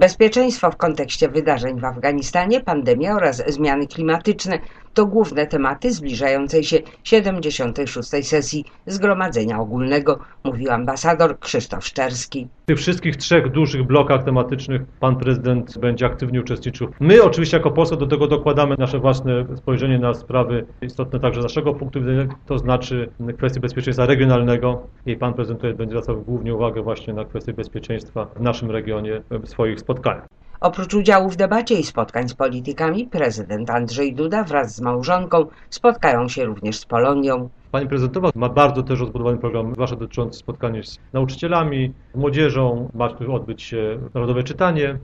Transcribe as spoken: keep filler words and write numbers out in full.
Bezpieczeństwo w kontekście wydarzeń w Afganistanie, pandemia oraz zmiany klimatyczne to główne tematy zbliżającej się siedemdziesiątej szóstej sesji Zgromadzenia Ogólnego, mówił ambasador Krzysztof Szczerski. W tych wszystkich trzech dużych blokach tematycznych pan prezydent będzie aktywnie uczestniczył. My oczywiście jako Polska do tego dokładamy nasze własne spojrzenie na sprawy istotne także z naszego punktu widzenia, to znaczy kwestie bezpieczeństwa regionalnego i pan prezydent tutaj będzie zwracał głównie uwagę właśnie na kwestie bezpieczeństwa w naszym regionie w swoich spotkaniach. Oprócz udziału w debacie i spotkań z politykami, prezydent Andrzej Duda wraz z małżonką spotkają się również z Polonią. Pani prezydentowa ma bardzo też rozbudowany program, zwłaszcza dotyczący spotkania z nauczycielami, młodzieżą. Ma tu odbyć się narodowe czytanie.